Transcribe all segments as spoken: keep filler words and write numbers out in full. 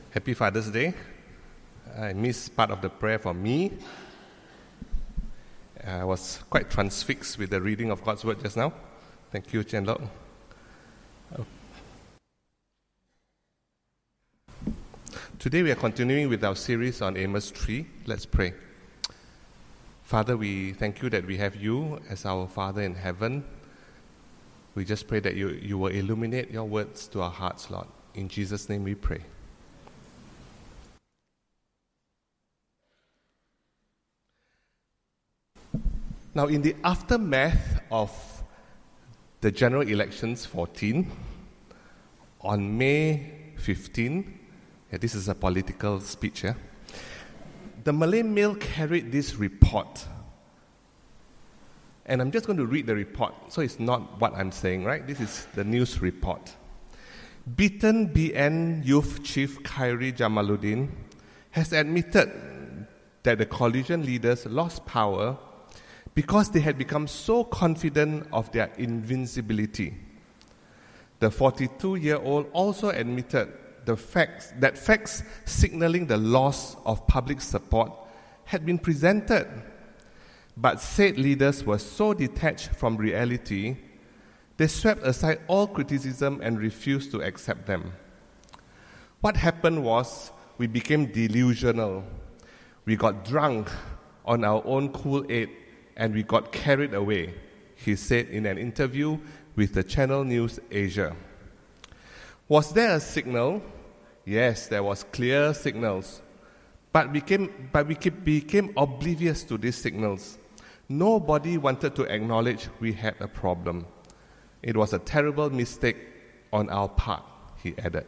Happy Father's Day. I missed part of the prayer for me. I was quite transfixed with the reading of God's Word just now. Thank you, Chen Lo. Today we are continuing with our series on Amos three. Let's pray. Father, we thank you that we have you as our Father in heaven. We just pray that you, you will illuminate your words to our hearts, Lord. In Jesus' name we pray. Now, in the aftermath of the general elections fourteen, on May fifteenth, yeah, this is a political speech, yeah, the Malay Mail carried this report. And I'm just going to read the report, so it's not what I'm saying, right? This is the news report. Beaten B N Youth Chief Khairi Jamaluddin has admitted that the coalition leaders lost power because they had become so confident of their invincibility. The forty-two-year-old also admitted the facts that facts signaling the loss of public support had been presented, but said leaders were so detached from reality, they swept aside all criticism and refused to accept them. What happened was we became delusional. We got drunk on our own Kool-Aid and we got carried away, he said in an interview with the Channel News Asia. Was there a signal? Yes, there was clear signals. But, became, but we became oblivious to these signals. Nobody wanted to acknowledge we had a problem. It was a terrible mistake on our part, he added.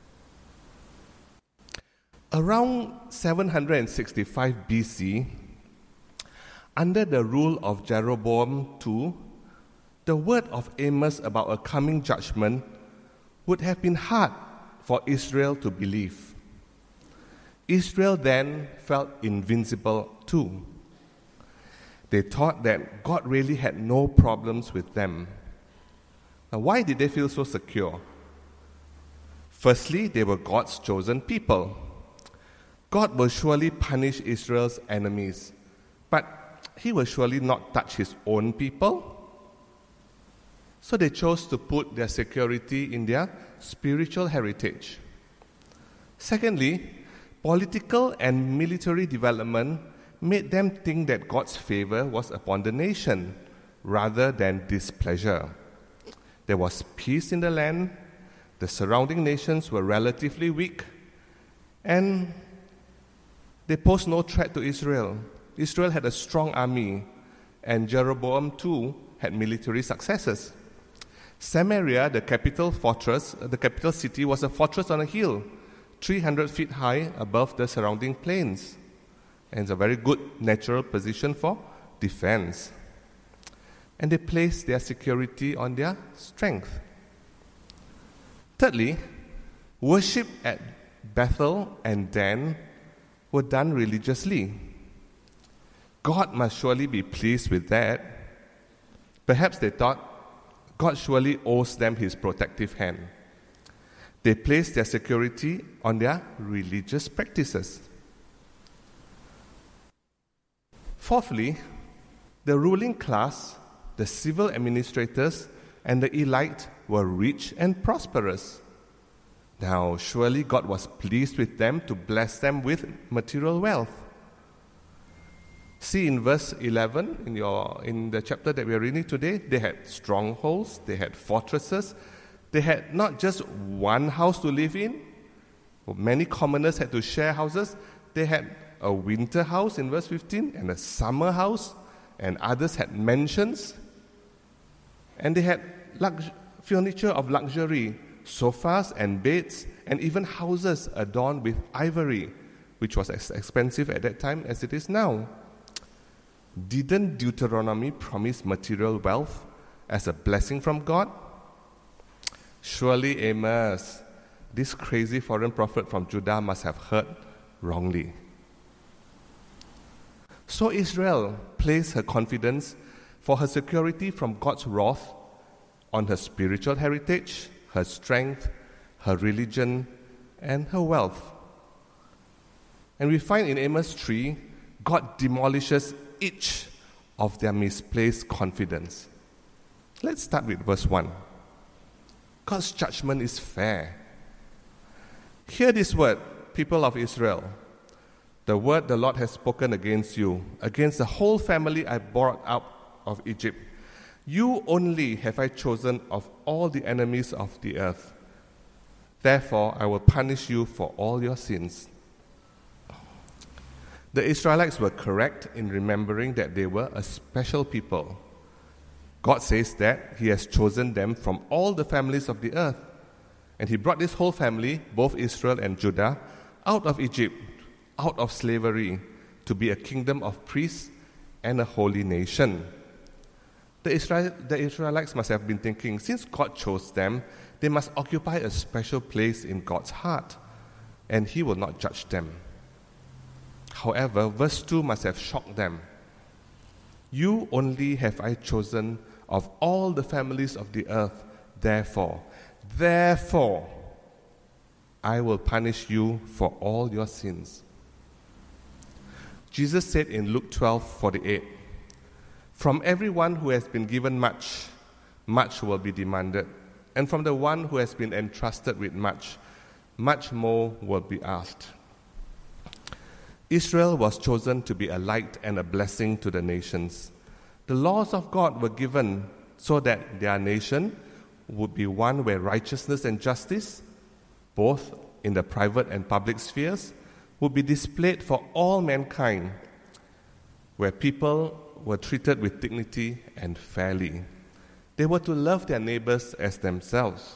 Around seven hundred sixty-five B C, under the rule of Jeroboam the second, the word of Amos about a coming judgment would have been hard for Israel to believe. Israel then felt invincible too. They thought that God really had no problems with them. Now, why did they feel so secure? Firstly, they were God's chosen people. God will surely punish Israel's enemies, but he will surely not touch his own people. So they chose to put their security in their spiritual heritage. Secondly, political and military development made them think that God's favor was upon the nation rather than displeasure. There was peace in the land, the surrounding nations were relatively weak, and they posed no threat to Israel. Israel had a strong army, and Jeroboam the second had military successes. Samaria, the capital fortress, the capital city, was a fortress on a hill, three hundred feet high above the surrounding plains, and it's a very good natural position for defense. And they placed their security on their strength. Thirdly, worship at Bethel and Dan were done religiously. God must surely be pleased with that. Perhaps they thought God surely owes them his protective hand. They placed their security on their religious practices. Fourthly, the ruling class, the civil administrators, and the elite were rich and prosperous. Now, surely God was pleased with them to bless them with material wealth. See in verse eleven, in, your, in the chapter that we are reading today, they had strongholds, they had fortresses, they had not just one house to live in. Many commoners had to share houses. They had a winter house in verse fifteen and a summer house, and others had mansions. And they had lux- furniture of luxury, sofas and beds, and even houses adorned with ivory, which was as expensive at that time as it is now. Didn't Deuteronomy promise material wealth as a blessing from God? Surely Amos, this crazy foreign prophet from Judah, must have heard wrongly. So Israel placed her confidence for her security from God's wrath on her spiritual heritage, her strength, her religion, and her wealth. And we find in Amos three, God demolishes each of their misplaced confidence. Let's start with verse one. God's judgment is fair. Hear this word, people of Israel. The word the Lord has spoken against you, against the whole family I brought out of Egypt. You only have I chosen of all the enemies of the earth. Therefore, I will punish you for all your sins. The Israelites were correct in remembering that they were a special people. God says that He has chosen them from all the families of the earth. And He brought this whole family, both Israel and Judah, out of Egypt, out of slavery, to be a kingdom of priests and a holy nation. The, Israel, the Israelites must have been thinking, since God chose them, they must occupy a special place in God's heart, and He will not judge them. However, verse two must have shocked them. You only have I chosen of all the families of the earth, therefore, therefore, I will punish you for all your sins. Jesus said in Luke twelve forty-eight, from everyone who has been given much, much will be demanded, and from the one who has been entrusted with much, much more will be asked. Israel was chosen to be a light and a blessing to the nations. The laws of God were given so that their nation would be one where righteousness and justice, both in the private and public spheres, would be displayed for all mankind, where people were treated with dignity and fairly. They were to love their neighbors as themselves.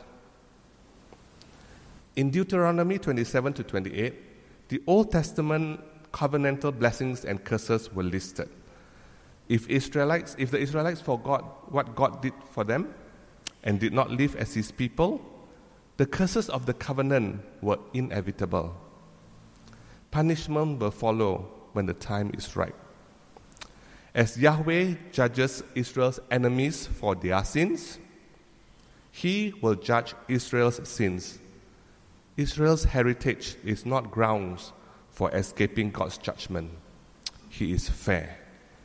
In Deuteronomy twenty-seven to twenty-eight, the Old Testament covenantal blessings and curses were listed. If Israelites, if the Israelites forgot what God did for them and did not live as His people, the curses of the covenant were inevitable. Punishment will follow when the time is right. As Yahweh judges Israel's enemies for their sins, He will judge Israel's sins. Israel's heritage is not grounds for escaping God's judgment. He is fair.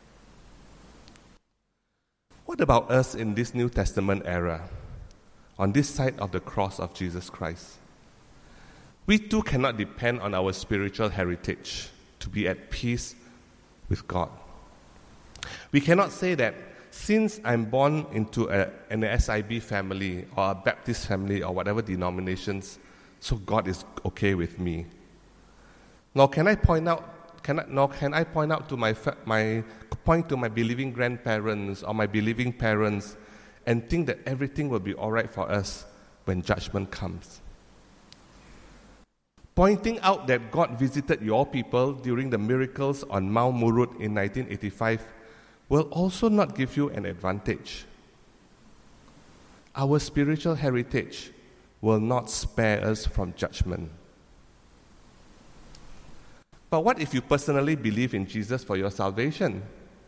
What about us in this New Testament era, on this side of the cross of Jesus Christ? We too cannot depend on our spiritual heritage to be at peace with God. We cannot say that since I'm born into a, an S I B family or a Baptist family or whatever denominations, so God is okay with me. Nor can I point out, can I, nor can I point out to my my point to my believing grandparents or my believing parents and think that everything will be all right for us when judgment comes. Pointing out that God visited your people during the miracles on Mount Murud in nineteen eighty-five will also not give you an advantage. Our spiritual heritage will not spare us from judgment. But what if you personally believe in Jesus for your salvation?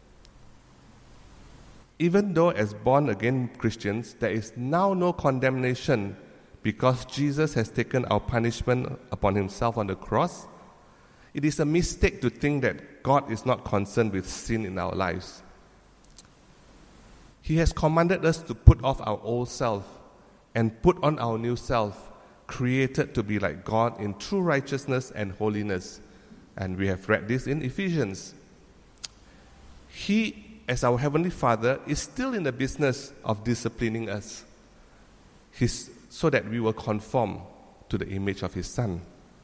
Even though as born-again Christians, there is now no condemnation because Jesus has taken our punishment upon Himself on the cross, it is a mistake to think that God is not concerned with sin in our lives. He has commanded us to put off our old self and put on our new self, created to be like God in true righteousness and holiness. And we have read this in Ephesians. He, as our Heavenly Father, is still in the business of disciplining us, His, so that we will conform to the image of His Son.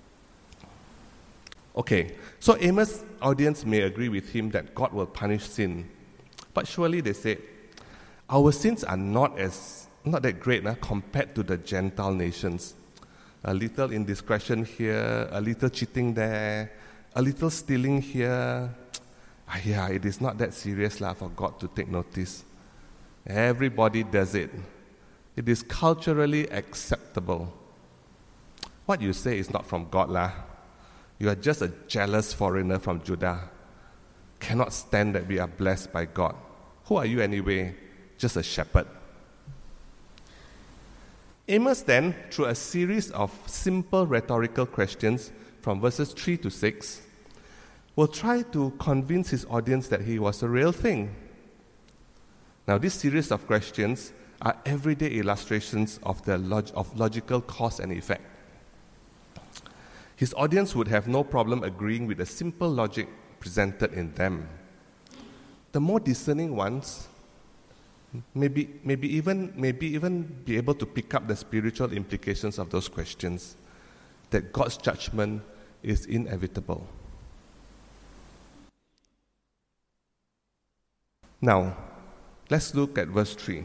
Okay, so Amos' audience may agree with him that God will punish sin. But surely, they say, our sins are not as not that great uh, compared to the Gentile nations. A little indiscretion here, a little cheating there, a little stealing here. Ah, yeah, it is not that serious lah, for God to take notice. Everybody does it. It is culturally acceptable. What you say is not from God lah. You are just a jealous foreigner from Judah. Cannot stand that we are blessed by God. Who are you anyway? Just a shepherd. Amos then, through a series of simple rhetorical questions from verses three to six, will try to convince his audience that he was a real thing. Now, this series of questions are everyday illustrations of the log- of logical cause and effect. His audience would have no problem agreeing with the simple logic presented in them. The more discerning ones maybe, maybe, even, maybe even be able to pick up the spiritual implications of those questions, that God's judgment is inevitable. Now, let's look at verse three.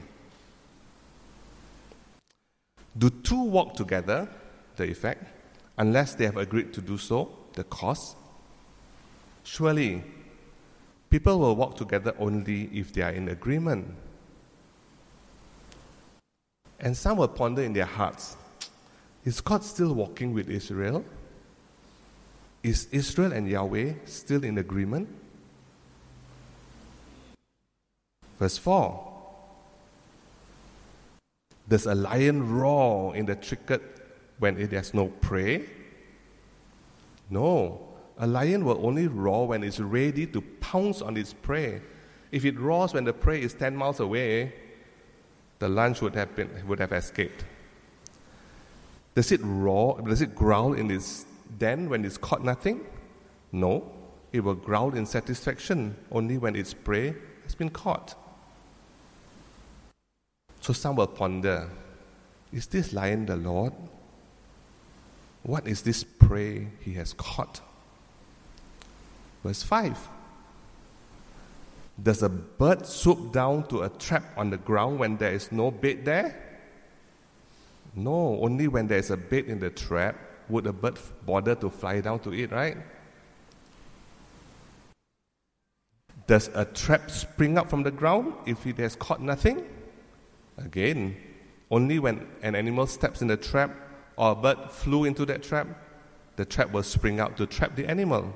Do two walk together, the effect, unless they have agreed to do so, the cause? Surely, people will walk together only if they are in agreement. And some will ponder in their hearts, is God still walking with Israel? Is Israel and Yahweh still in agreement? Verse four. Does a lion roar in the thicket when it has no prey? No. A lion will only roar when it's ready to pounce on its prey. If it roars when the prey is ten miles away, the lunch would have been, would have escaped. Does it roar? Does it growl in its den when it's caught nothing? No. It will growl in satisfaction only when its prey has been caught. So some will ponder, is this lion the Lord? What is this prey he has caught? Verse five. Does a bird swoop down to a trap on the ground when there is no bait there? No, only when there is a bait in the trap would a bird bother to fly down to it, right? Does a trap spring up from the ground if it has caught nothing? Again, only when an animal steps in the trap or a bird flew into that trap, the trap will spring out to trap the animal.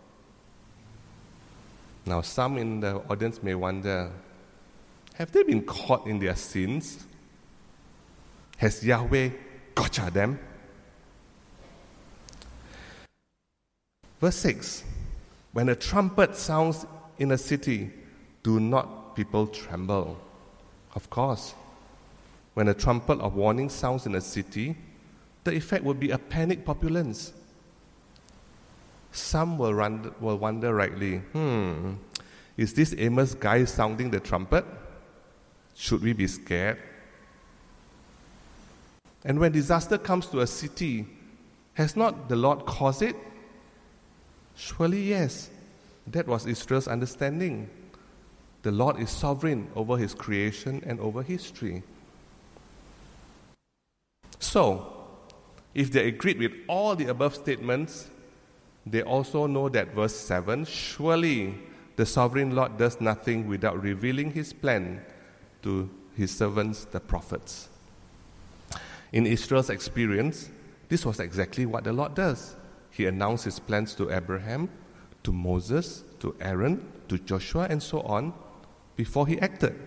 Now, some in the audience may wonder, have they been caught in their sins? Has Yahweh gotcha them? Verse six. When a trumpet sounds in a city, do not people tremble? Of course. When a trumpet of warning sounds in a city, the effect will be a panic populace. Some will, run, will wonder rightly, hmm, is this Amos guy sounding the trumpet? Should we be scared? And when disaster comes to a city, has not the Lord caused it? Surely yes. That was Israel's understanding. The Lord is sovereign over his creation and over history. So, if they agreed with all the above statements, they also know that verse seven, surely the sovereign Lord does nothing without revealing his plan to his servants, the prophets. In Israel's experience, this was exactly what the Lord does. He announced his plans to Abraham, to Moses, to Aaron, to Joshua, and so on, before he acted.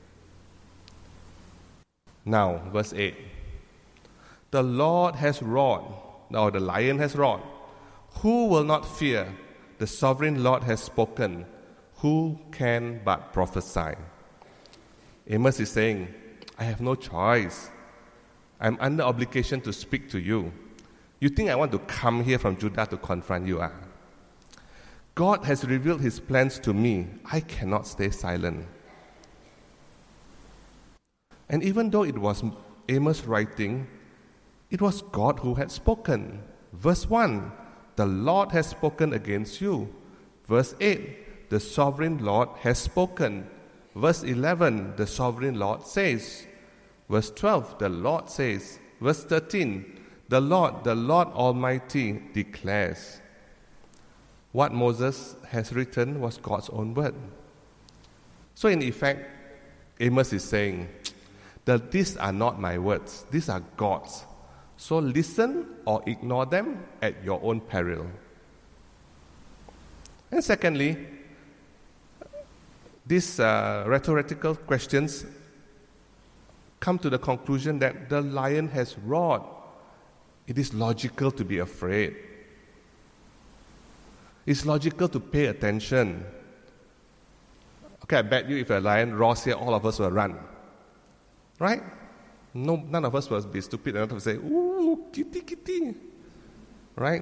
Now, verse eight. The Lord has roared, or the lion has roared. Who will not fear? The sovereign Lord has spoken. Who can but prophesy? Amos is saying, I have no choice. I'm under obligation to speak to you. You think I want to come here from Judah to confront you? Ah? God has revealed his plans to me. I cannot stay silent. And even though it was Amos writing, it was God who had spoken. Verse one, the Lord has spoken against you. Verse eight, the sovereign Lord has spoken. Verse eleven, the sovereign Lord says. Verse twelve, the Lord says. Verse thirteen, the Lord, the Lord Almighty declares. What Moses has written was God's own word. So in effect, Amos is saying that these are not my words, these are God's. So listen or ignore them at your own peril. And secondly, these uh, rhetorical questions come to the conclusion that the lion has roared. It is logical to be afraid. It's logical to pay attention. Okay, I bet you if a lion roars here, all of us will run. Right? No, none of us will be stupid enough to say, ooh, kitty, kitty. Right?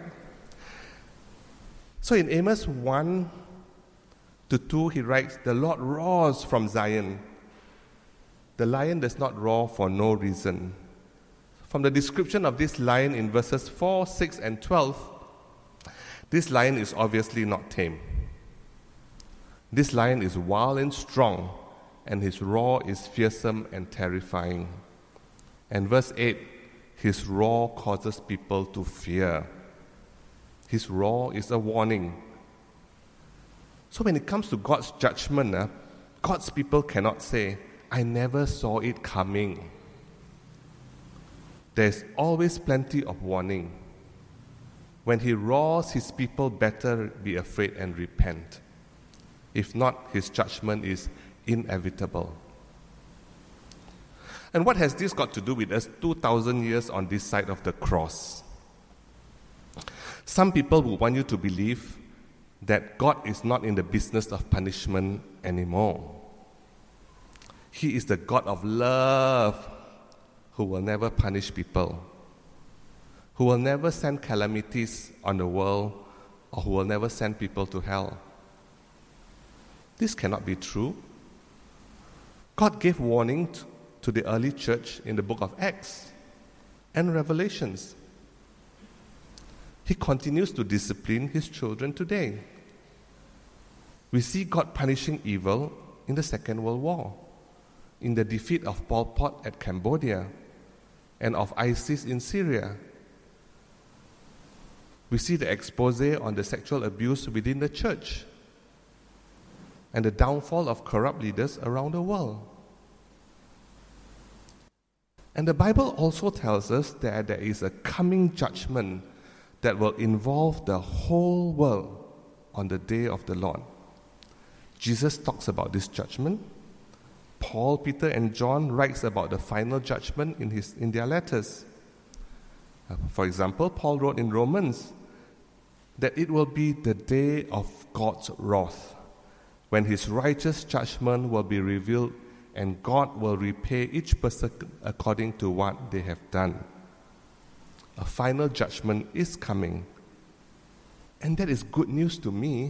So in Amos one to two, he writes, the Lord roars from Zion. The lion does not roar for no reason. From the description of this lion in verses four, six, and twelve, this lion is obviously not tame. This lion is wild and strong, and his roar is fearsome and terrifying. And verse eight, his roar causes people to fear. His roar is a warning. So when it comes to God's judgment, uh, God's people cannot say, I never saw it coming. There's always plenty of warning. When he roars, his people better be afraid and repent. If not, his judgment is inevitable. And what has this got to do with us two thousand years on this side of the cross? Some people will want you to believe that God is not in the business of punishment anymore. He is the God of love who will never punish people, who will never send calamities on the world, or who will never send people to hell. This cannot be true. God gave warning to the early church in the book of Acts and Revelations. He continues to discipline his children today. We see God punishing evil in the Second World War, in the defeat of Pol Pot at Cambodia, and of ISIS in Syria. We see the expose on the sexual abuse within the church and the downfall of corrupt leaders around the world. And the Bible also tells us that there is a coming judgment that will involve the whole world on the day of the Lord. Jesus talks about this judgment. Paul, Peter, and John writes about the final judgment in his in their letters. Uh, for example, Paul wrote in Romans that it will be the day of God's wrath, when his righteous judgment will be revealed and God will repay each person according to what they have done. A final judgment is coming. And that is good news to me.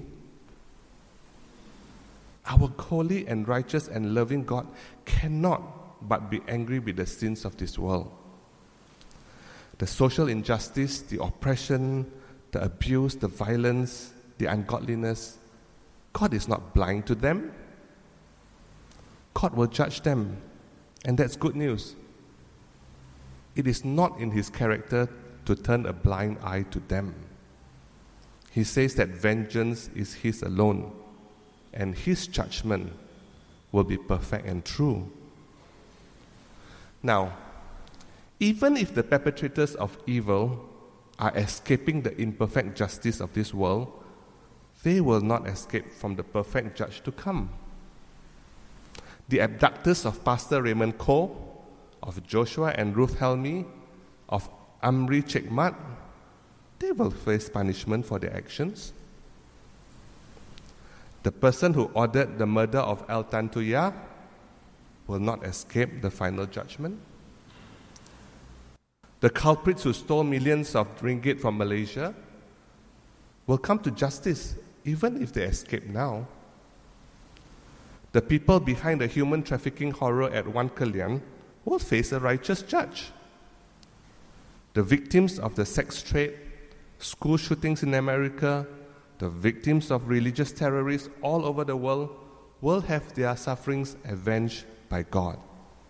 Our holy and righteous and loving God cannot but be angry with the sins of this world. The social injustice, the oppression, the abuse, the violence, the ungodliness, God is not blind to them. God will judge them, and that's good news. It is not in his character to turn a blind eye to them. He says that vengeance is his alone, and his judgment will be perfect and true. Now, even if the perpetrators of evil are escaping the imperfect justice of this world, they will not escape from the perfect judge to come. The abductors of Pastor Raymond Koh, of Joshua and Ruth Helmy, of Amri Chekmat, they will face punishment for their actions. The person who ordered the murder of El Tantuya will not escape the final judgment. The culprits who stole millions of ringgit from Malaysia will come to justice, even if they escape now. The people behind the human trafficking horror at Wan Kelian will face a righteous judge. The victims of the sex trade, school shootings in America, the victims of religious terrorists all over the world will have their sufferings avenged by God.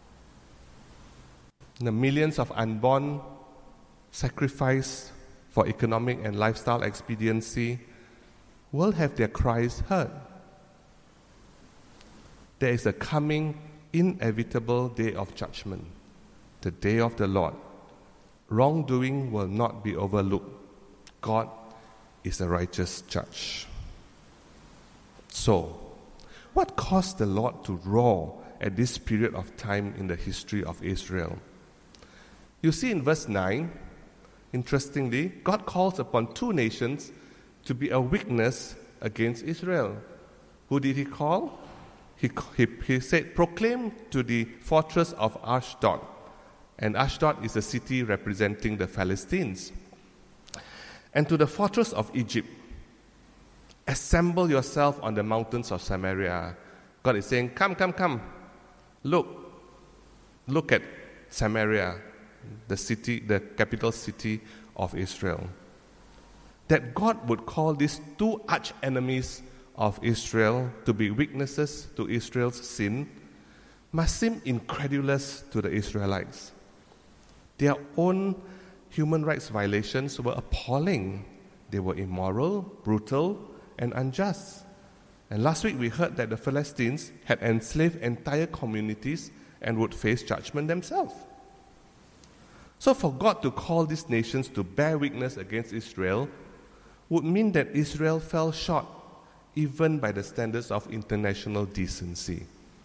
The millions of unborn sacrificed for economic and lifestyle expediency will have their cries heard. There is a coming inevitable day of judgment, the day of the Lord. Wrongdoing will not be overlooked. God is a righteous judge. So, what caused the Lord to roar at this period of time in the history of Israel? You see in verse nine, interestingly, God calls upon two nations to be a witness against Israel. Who did he call? He, he, he said, proclaim to the fortress of Ashdod. And Ashdod is a city representing the Philistines. And to the fortress of Egypt, assemble yourself on the mountains of Samaria. God is saying, come, come, come. Look, look at Samaria, the city, the capital city of Israel. That God would call these two arch enemies of Israel to be witnesses to Israel's sin must seem incredulous to the Israelites. Their own human rights violations were appalling. They were immoral, brutal, and unjust. And last week we heard that the Philistines had enslaved entire communities and would face judgment themselves. So for God to call these nations to bear witness against Israel would mean that Israel fell short even by the standards of international decency.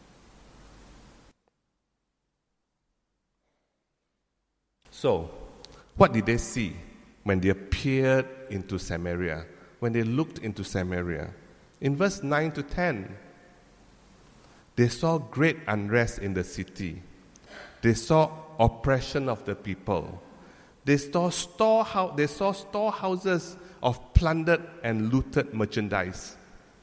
So, what did they see when they appeared into Samaria, when they looked into Samaria? In verse nine to ten, they saw great unrest in the city. They saw oppression of the people. They saw, storehouse, they saw storehouses of plundered and looted merchandise.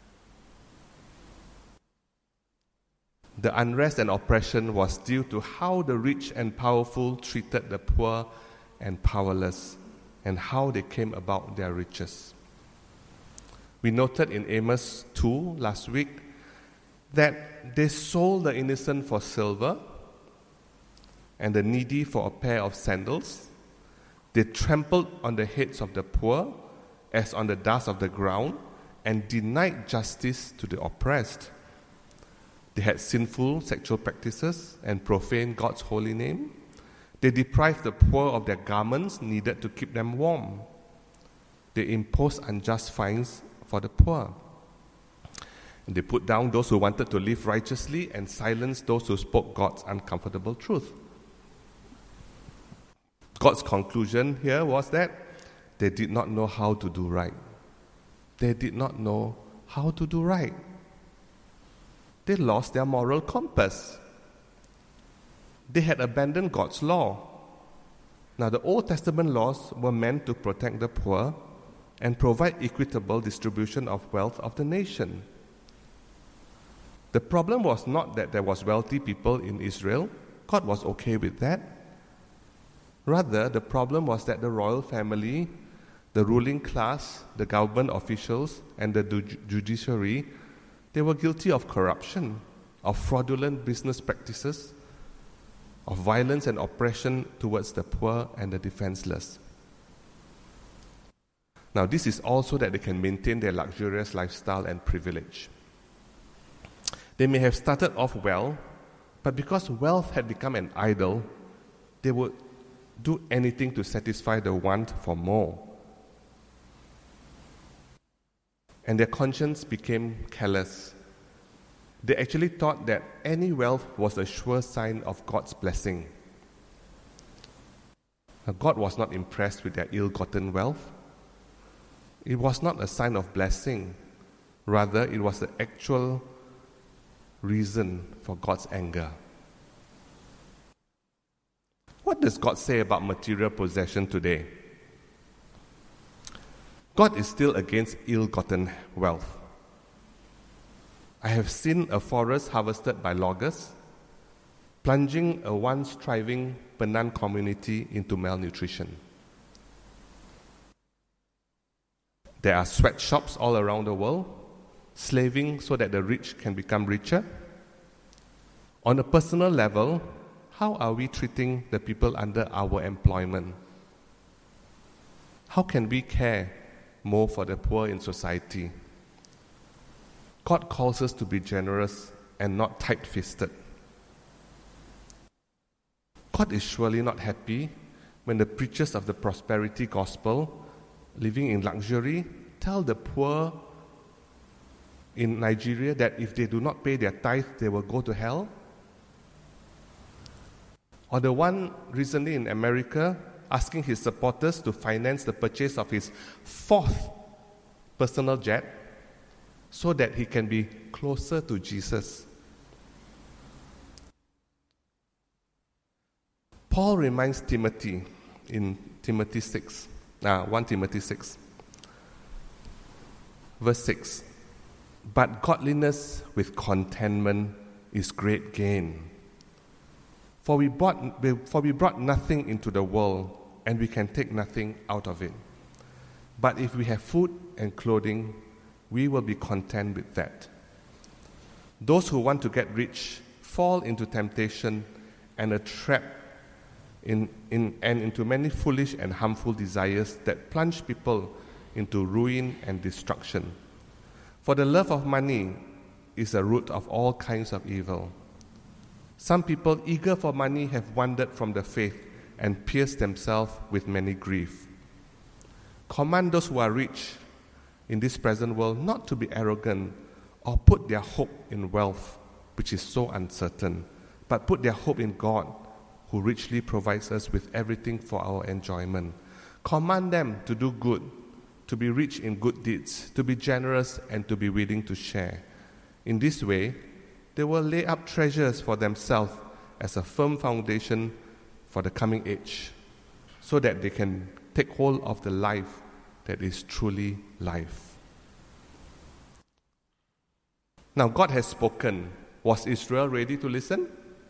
The unrest and oppression was due to how the rich and powerful treated the poor and powerless, and how they came about their riches. We noted in Amos two last week that they sold the innocent for silver and the needy for a pair of sandals. They trampled on the heads of the poor as on the dust of the ground and denied justice to the oppressed. They had sinful sexual practices and profaned God's holy name. They deprived the poor of their garments needed to keep them warm. They imposed unjust fines for the poor. And they put down those who wanted to live righteously and silenced those who spoke God's uncomfortable truth. God's conclusion here was that they did not know how to do right. They did not know how to do right. They lost their moral compass. They had abandoned God's law. Now, the Old Testament laws were meant to protect the poor and provide equitable distribution of wealth of the nation. The problem was not that there was wealthy people in Israel. God was okay with that. Rather, the problem was that the royal family, the ruling class, the government officials, and the judiciary, they were guilty of corruption, of fraudulent business practices, of violence and oppression towards the poor and the defenseless. Now, this is also that they can maintain their luxurious lifestyle and privilege. They may have started off well, but because wealth had become an idol, they would do anything to satisfy the want for more. And their conscience became callous. They actually thought that any wealth was a sure sign of God's blessing. Now, God was not impressed with their ill-gotten wealth. It was not a sign of blessing. Rather, it was the actual reason for God's anger. What does God say about material possession today? God is still against ill-gotten wealth. I have seen a forest harvested by loggers, plunging a once thriving Penang community into malnutrition. There are sweatshops all around the world, slaving so that the rich can become richer. On a personal level, how are we treating the people under our employment? How can we care more for the poor in society? God calls us to be generous and not tight-fisted. God is surely not happy when the preachers of the prosperity gospel, living in luxury, tell the poor in Nigeria that if they do not pay their tithe, they will go to hell. Or the one recently in America asking his supporters to finance the purchase of his fourth personal jet so that he can be closer to Jesus. Paul reminds Timothy in Timothy six, uh, First Timothy six, verse six, "But godliness with contentment is great gain. For we brought, for we brought nothing into the world, and we can take nothing out of it. But if we have food and clothing, we will be content with that. Those who want to get rich fall into temptation and a trap in, in, and into many foolish and harmful desires that plunge people into ruin and destruction. For the love of money is the root of all kinds of evil. Some people eager for money have wandered from the faith and pierced themselves with many grief. Command those who are rich in this present world not to be arrogant or put their hope in wealth, which is so uncertain, but put their hope in God, who richly provides us with everything for our enjoyment. Command them to do good, to be rich in good deeds, to be generous, and to be willing to share. In this way, they will lay up treasures for themselves as a firm foundation for the coming age, so that they can take hold of the life that is truly life." Now, God has spoken. Was Israel ready to listen?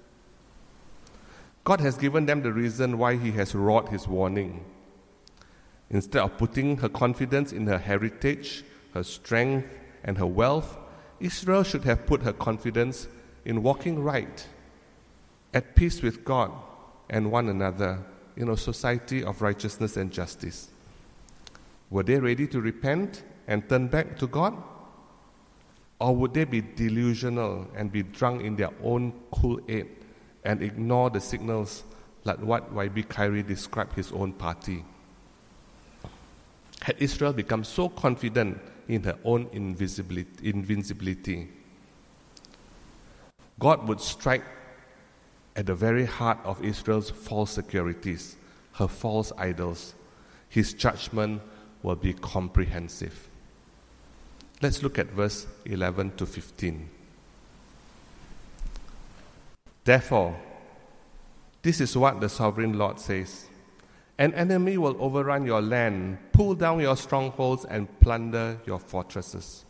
God has given them the reason why He has wrought His warning. Instead of putting her confidence in her heritage, her strength, and her wealth, Israel should have put her confidence in walking right, at peace with God and one another, in a society of righteousness and justice. Were they ready to repent and turn back to God? Or would they be delusional and be drunk in their own Kool-Aid and ignore the signals like what Y B Kyrie described his own party? Had Israel become so confident in her own invisibility, invincibility, God would strike at the very heart of Israel's false securities, her false idols. His judgment will be comprehensive. Let's look at verse eleven to fifteen. "Therefore, this is what the sovereign Lord says. An enemy will overrun your land, pull down your strongholds, and plunder your fortresses.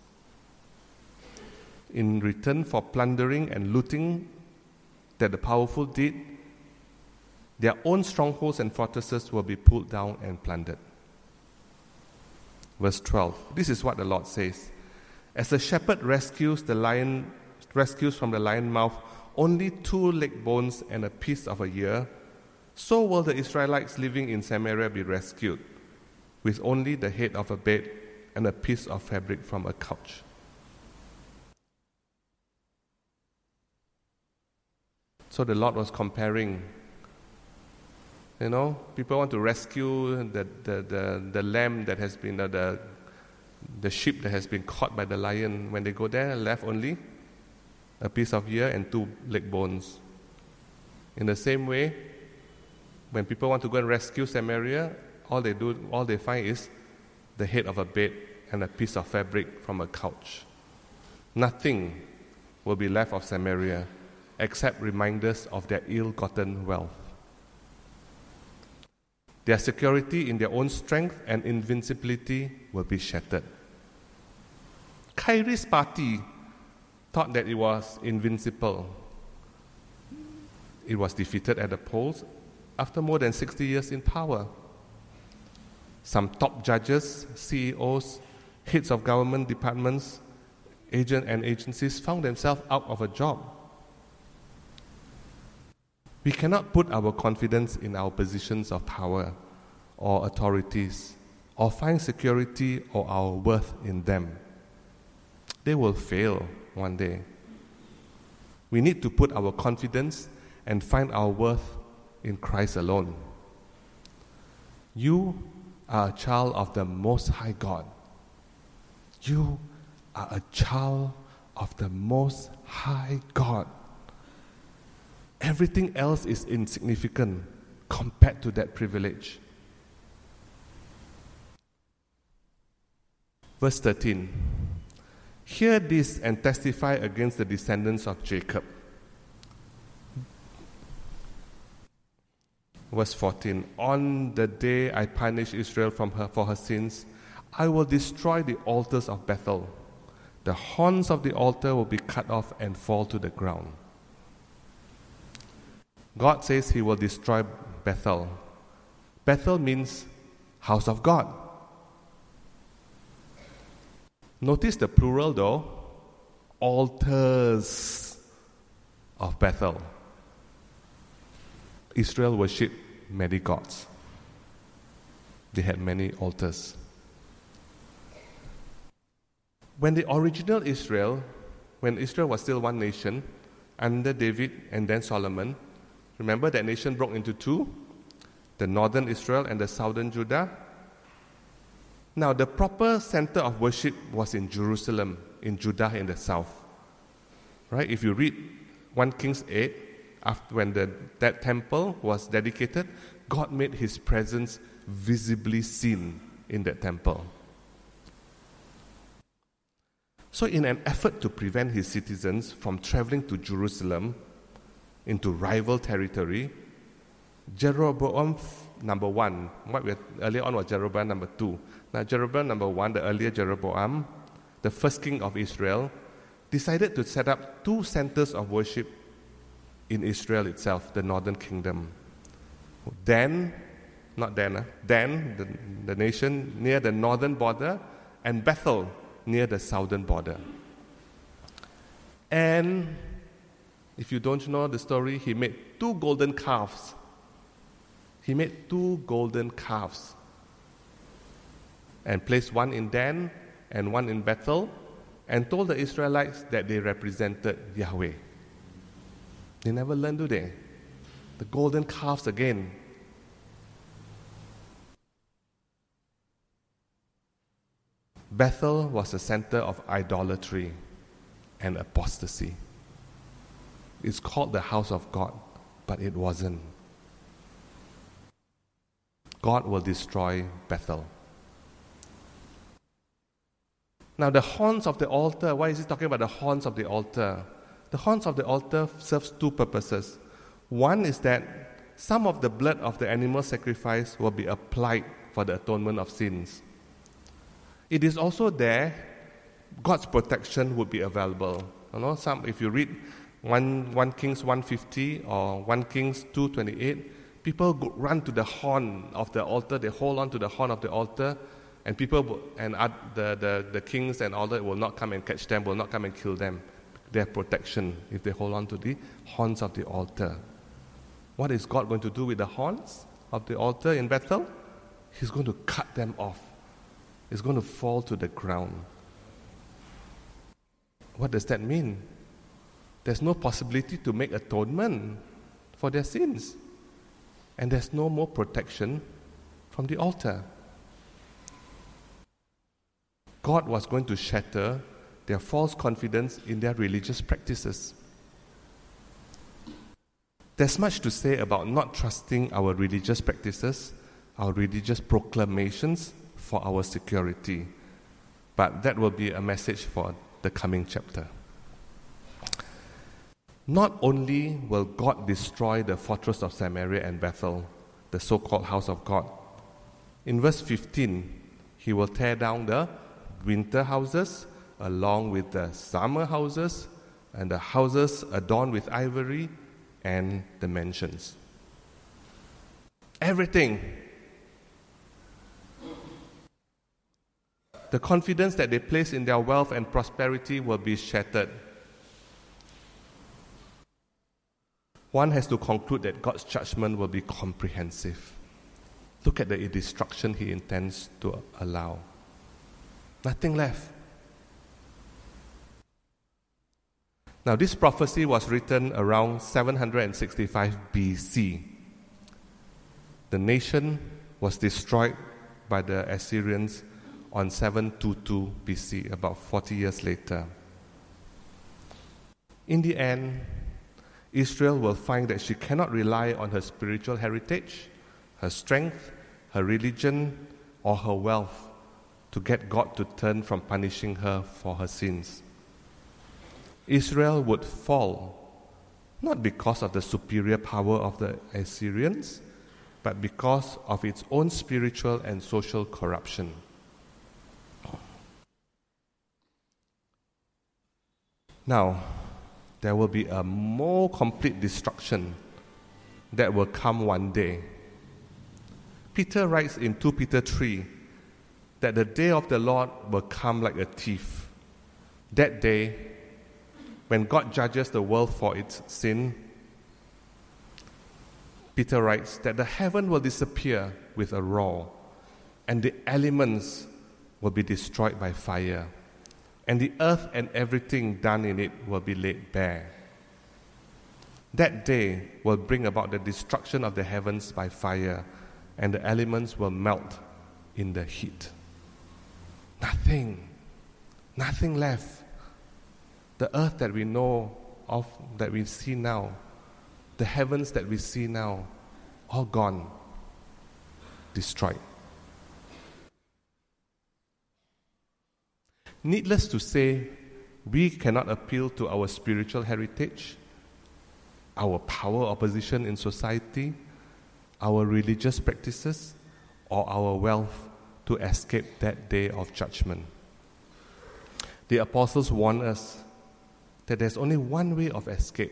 In return for plundering and looting that the powerful did, their own strongholds and fortresses will be pulled down and plundered." Verse twelve. "This is what the Lord says. As a shepherd rescues the lion, rescues from the lion mouth only two leg bones and a piece of a ear, so will the Israelites living in Samaria be rescued, with only the head of a bed and a piece of fabric from a couch." So the Lord was comparing, you know, people want to rescue the the, the, the lamb that has been, uh, the, the sheep that has been caught by the lion. When they go there, left only a piece of ear and two leg bones. In the same way, when people want to go and rescue Samaria, all they do, all they find is the head of a bed and a piece of fabric from a couch. Nothing will be left of Samaria except reminders of their ill-gotten wealth. Their security in their own strength and invincibility will be shattered. Kyrie's party thought that it was invincible. It was defeated at the polls after more than sixty years in power. Some top judges, C E Os, heads of government departments, agents and agencies found themselves out of a job. We cannot put our confidence in our positions of power or authorities, or find security or our worth in them. They will fail one day. We need to put our confidence and find our worth in Christ alone. You are a child of the Most High God. You are a child of the Most High God. Everything else is insignificant compared to that privilege. Verse thirteen. Hear this and testify against the descendants of Jacob. Verse fourteen. On the day I punish Israel from her for her sins, I will destroy the altars of Bethel. The horns of the altar will be cut off and fall to the ground. God says he will destroy Bethel. Bethel means house of God. Notice the plural though, altars of Bethel. Israel worshipped many gods. They had many altars. When the original Israel, when Israel was still one nation, under David and then Solomon, remember that nation broke into two? The northern Israel and the southern Judah. Now, the proper center of worship was in Jerusalem, in Judah in the south. Right? If you read First Kings eight, after when the, that temple was dedicated, God made his presence visibly seen in that temple. So in an effort to prevent his citizens from traveling to Jerusalem into rival territory, Jeroboam number one, what we had earlier on was Jeroboam number two. Now Jeroboam number one, the earlier Jeroboam, the first king of Israel, decided to set up two centers of worship in Israel itself, the northern kingdom. Dan, not Dan, uh, Dan, the, the nation near the northern border, and Bethel, near the southern border. And if you don't know the story, he made two golden calves. He made two golden calves and placed one in Dan and one in Bethel and told the Israelites that they represented Yahweh. They never learned, do they? The golden calves again. Bethel was the center of idolatry and apostasy. It's called the house of God, but it wasn't. God will destroy Bethel. Now the horns of the altar, why is he talking about the horns of the altar? The horns of the altar serves two purposes. One is that some of the blood of the animal sacrifice will be applied for the atonement of sins. It is also there, God's protection would be available. You know, some if you read First Kings one fifty or First Kings two twenty-eight, people go, run to the horn of the altar, they hold on to the horn of the altar, and people will, and uh, the, the, the kings and all that will not come and catch them, will not come and kill them. They have protection if they hold on to the horns of the altar. What is God going to do with the horns of the altar in Bethel? He's going to cut them off. It's going to fall to the ground. What does that mean? There's no possibility to make atonement for their sins. And there's no more protection from the altar. God was going to shatter their false confidence in their religious practices. There's much to say about not trusting our religious practices, our religious proclamations for our security. But that will be a message for the coming chapter. Not only will God destroy the fortress of Samaria and Bethel, the so-called house of God. In verse fifteen, he will tear down the winter houses along with the summer houses and the houses adorned with ivory and the mansions. Everything. The confidence that they place in their wealth and prosperity will be shattered. One has to conclude that God's judgment will be comprehensive. Look at the destruction he intends to allow. Nothing left. Now, this prophecy was written around seven hundred sixty-five B C. The nation was destroyed by the Assyrians on seven twenty-two B C, about forty years later. In the end, Israel will find that she cannot rely on her spiritual heritage, her strength, her religion, or her wealth to get God to turn from punishing her for her sins. Israel would fall, not because of the superior power of the Assyrians, but because of its own spiritual and social corruption. Now, there will be a more complete destruction that will come one day. Peter writes in Second Peter three that the day of the Lord will come like a thief. That day, when God judges the world for its sin, Peter writes that the heaven will disappear with a roar, and the elements will be destroyed by fire, and the earth and everything done in it will be laid bare. That day will bring about the destruction of the heavens by fire, and the elements will melt in the heat. Nothing, nothing left. The earth that we know of, that we see now, the heavens that we see now, all gone, destroyed. Needless to say, we cannot appeal to our spiritual heritage, our power or position in society, our religious practices, or our wealth to escape that day of judgment. The apostles warn us that there's only one way of escape.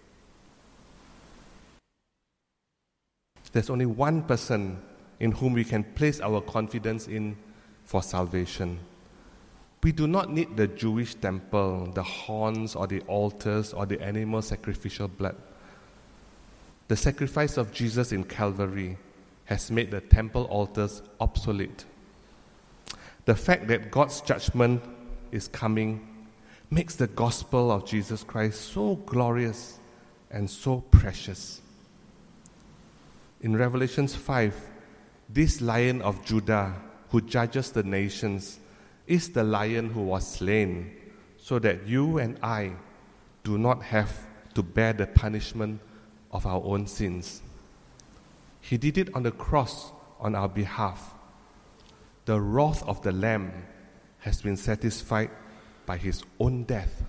There's only one person in whom we can place our confidence in for salvation. We do not need the Jewish temple, the horns or the altars or the animal sacrificial blood. The sacrifice of Jesus in Calvary has made the temple altars obsolete. The fact that God's judgment is coming makes the gospel of Jesus Christ so glorious and so precious. In Revelation five, this Lion of Judah who judges the nations is the lion who was slain, so that you and I do not have to bear the punishment of our own sins. He did it on the cross on our behalf. The wrath of the Lamb has been satisfied by his own death.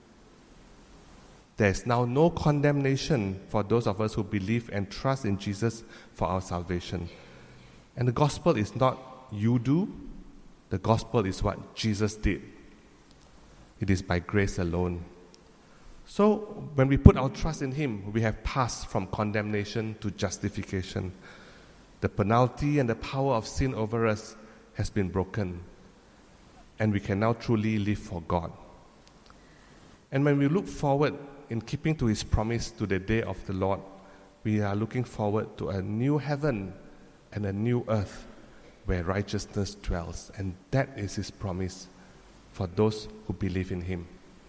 There is now no condemnation for those of us who believe and trust in Jesus for our salvation. And the gospel is not you do, the gospel is what Jesus did. It is by grace alone. So when we put our trust in him, we have passed from condemnation to justification. The penalty and the power of sin over us has been broken, and we can now truly live for God. And when we look forward in keeping to his promise to the day of the Lord, we are looking forward to a new heaven and a new earth where righteousness dwells. And that is his promise for those who believe in him.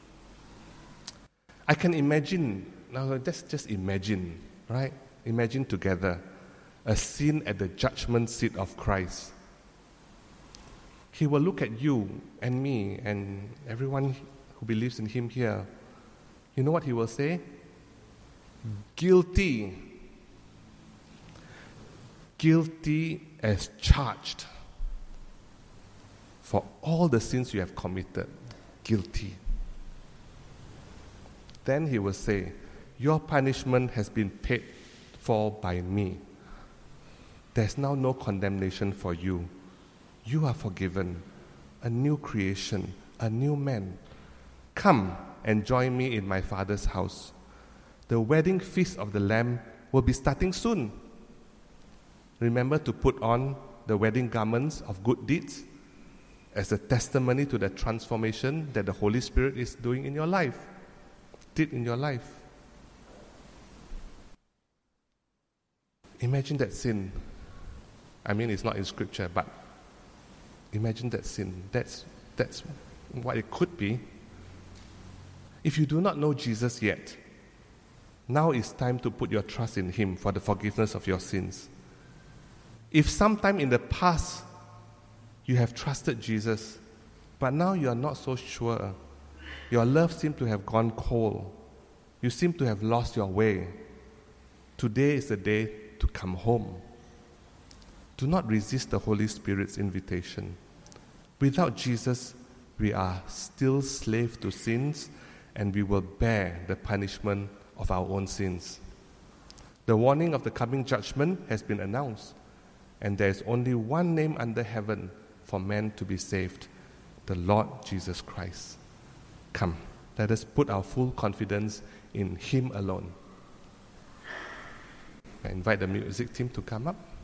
I can imagine, now let's just imagine, right? Imagine together a scene at the judgment seat of Christ. He will look at you and me and everyone who believes in him here. You know what he will say? Guilty. Guilty as charged for all the sins you have committed. Guilty. Then he will say, your punishment has been paid for by me. There's now no condemnation for you. You are forgiven, a new creation, a new man. Come and join me in my Father's house. The wedding feast of the Lamb will be starting soon. Remember to put on the wedding garments of good deeds as a testimony to the transformation that the Holy Spirit is doing in your life, did in your life. Imagine that sin. I mean, it's not in Scripture, but imagine that sin. That's, that's what it could be. If you do not know Jesus yet, now is time to put your trust in him for the forgiveness of your sins. If sometime in the past you have trusted Jesus, but now you are not so sure, your love seems to have gone cold, you seem to have lost your way, today is the day to come home. Do not resist the Holy Spirit's invitation. Without Jesus, we are still slaves to sins, and we will bear the punishment of our own sins. The warning of the coming judgment has been announced, and there is only one name under heaven for men to be saved, the Lord Jesus Christ. Come, let us put our full confidence in Him alone. I invite the music team to come up.